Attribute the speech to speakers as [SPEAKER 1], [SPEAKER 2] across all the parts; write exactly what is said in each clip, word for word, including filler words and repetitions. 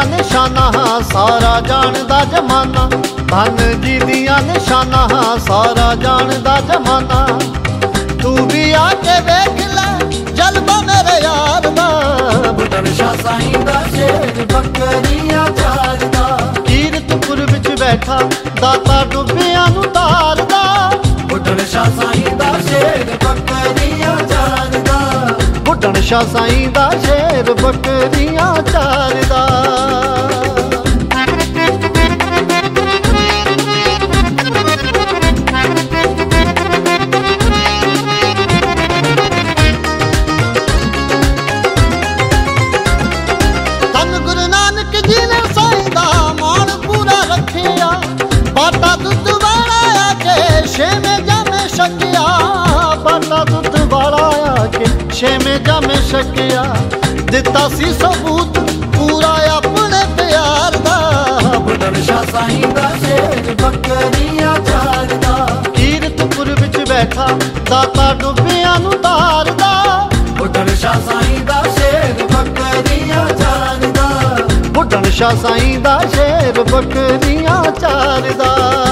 [SPEAKER 1] ਦੀਆਂ ਨਿਸ਼ਾਨਾਂ ਸਾਰਾ ਜਾਣਦਾ ਜਮਾਨਾ, ਧਨ ਜੀ ਦੀਆਂ ਨਿਸ਼ਾਨਾਂ ਸਾਰਾ ਜਾਣਦਾ ਜਮਾਨਾ। ਤੂੰ ਵੀ ਆ ਕੇ ਵੇਖ ਲੈ ਜਲਵਾ ਮੇਰੇ ਯਾਰ ਦਾ,
[SPEAKER 2] ਬੁੱਢਣ ਸ਼ਾਹ ਸਾਈਂ ਦਾ ਸ਼ੇਰ ਬੱਕਰੀਆਂ ਚਾਰਦਾ।
[SPEAKER 1] ਕੀਰਤਪੁਰ ਵਿੱਚ ਬੈਠਾ ਦਾਤਾ ਡੁੱਬਿਆਂ ਨੂੰ ਤਾਰਦਾ,
[SPEAKER 2] ਬੁੱਢਣ ਸ਼ਾਹ ਸਾਈਂ ਦਾ ਸ਼ੇਰ ਬੱਕਰੀਆਂ ਚਾਰਦਾ।
[SPEAKER 1] ਬੁੱਢਣ ਸ਼ਾਹ ਸਾਈਂ ਦਾ ਸ਼ੇਰ ਬੱਕਰੀਆਂ ਚਾਰਦਾ। ਬਾਟਾ ਦੁੱਧ ਵਾਲਾ ਆ ਕੇ ਛੇਵੇਂ ਜਾਮੇ ਛਕਿਆ, ਬਾਟਾ ਦੁੱਧ ਵਾਲਾ ਆ ਕੇ ਛੇਵੇਂ ਜਾਮੇ ਛਕਿਆ। ਦਿੱਤਾ ਸੀ ਸਬੂਤ ਪੂਰਾ ਆਪਣੇ ਪਿਆਰ ਦਾ,
[SPEAKER 2] ਬੁੱਢਣ ਸ਼ਾਹ ਸਾਈਂ ਦਾ ਸ਼ੇਰ ਬੱਕਰੀਆਂ ਚਾਰਦਾ।
[SPEAKER 1] ਕੀਰਤਪੁਰ ਵਿੱਚ ਬੈਠਾ ਦਾਤਾ ਡੁੱਬਿਆਂ ਨੂੰ ਤਾਰਦਾ,
[SPEAKER 2] ਬੁੱਢਣ ਸ਼ਾਹ ਸਾਈਂ ਦਾ ਸ਼ੇਰ ਬੱਕਰੀਆਂ ਚਾਰਦਾ।
[SPEAKER 1] ਬੁੱਢਣ ਸ਼ਾਹ ਸਾਈਂ ਦਾ ਸ਼ੇਰ ਬੱਕਰੀਆਂ ਚਾਰਦਾ।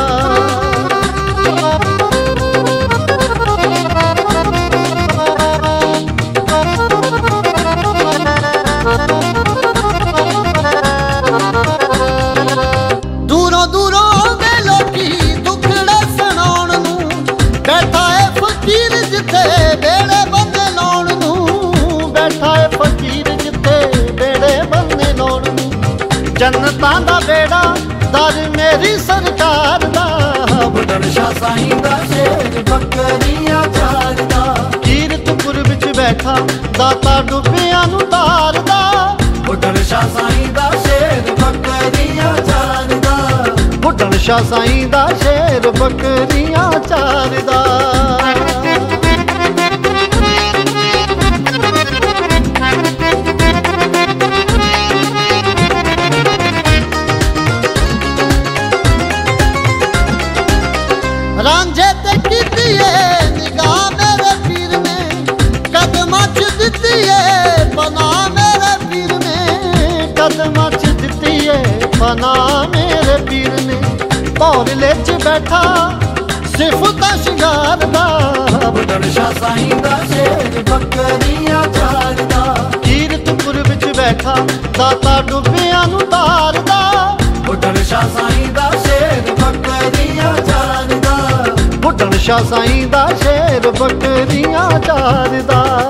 [SPEAKER 1] ਦੂਰੋਂ ਦੂਰੋਂ ਆਉਂਦੇ ਲੋਕੀ ਦੁੱਖੜੇ ਸੁਣਾਉਣ ਨੂੰ, ਬੈਠਾ ਏ ਫਕੀਰ ਜਿੱਥੇ ਵੇੜੇ ਬੰਦੇ ਲਾਉਣ ਨੂੰ, ਬੈਠਾ ਏ ਫਕੀਰ ਜਿੱਥੇ ਵੇੜੇ ਬੰਦੇ ਲਾਉਣ ਨੂੰ। ਜੰਨਤਾਂ ਦਾ ਬੇੜਾ ਦਰ ਮੇਰੀ ਸਰਕਾਰ ਦਾ,
[SPEAKER 2] ਬੁੱਢਣ ਸ਼ਾਹ ਸਾਈਂ ਦਾ ਸ਼ੇਰ ਬੱਕਰੀਆਂ ਚਾਰਦਾ।
[SPEAKER 1] ਕੀਰਤਪੁਰ ਵਿੱਚ ਬੈਠਾ ਦਾਤਾ ਡੁੱਬਿਆਂ ਨੂੰ ਤਾਰਦਾ,
[SPEAKER 2] ਬੁੱਢਣ ਸ਼ਾਹ ਸਾਈਂ ਦਾ ਸ਼ੇਰ ਬੱਕਰੀਆਂ ਚਾਰਦਾ।
[SPEAKER 1] ਬੁੱਢਣ ਸ਼ਾਹ ਸਾਈਂ ਦਾ ਸ਼ੇਰ ਬੱਕਰੀਆਂ ਚਾਰਦਾ। ਰਾਂਝੇ ਤੇ ਕੀਤੀ ਏ ਨਿਗਾਹ ਮੇਰੇ ਪੀਰ ਨੇ, ਕਦਮਾਂ ਚ ਦਿੱਤੀ ਏ ਪਨਾਹ ਮੇਰੇ ਪੀਰ ਨੇ, ਕਦਮਾਂ ਚ ਦਿੱਤੀ ਏ ਪਨਾਹ ਮੇਰੇ ਪੀਰ ਨੇ। ਭੌਰਲੇ ਚ ਬੈਠਾ ਸਿਫਤਾਂ ਸ਼ਿੰਗਾਰ ਦਾ,
[SPEAKER 2] ਬੁੱਢਣ ਸ਼ਾਹ ਸਾਈਂ ਦਾ ਸ਼ੇਰ ਬੱਕਰੀਆਂ ਚਾਰਦਾ।
[SPEAKER 1] ਕੀਰਤਪੁਰ ਵਿੱਚ ਬੈਠਾ ਦਾਤਾ ਡੁੱਬਿਆਂ ਨੂੰ ਤਾਰਦਾ,
[SPEAKER 2] ਬੁੱਢਣ ਸ਼ਾਹ ਸਾਈਂ ਦਾ ਸ਼ੇਰ ਬੱਕਰੀਆਂ ਚਾਰਦਾ।
[SPEAKER 1] ਬੁੱਢਣ ਸ਼ਾਹ ਸਾਈਂ ਦਾ ਸ਼ੇਰ ਬੱਕਰੀਆਂ ਚਾਰਦਾ।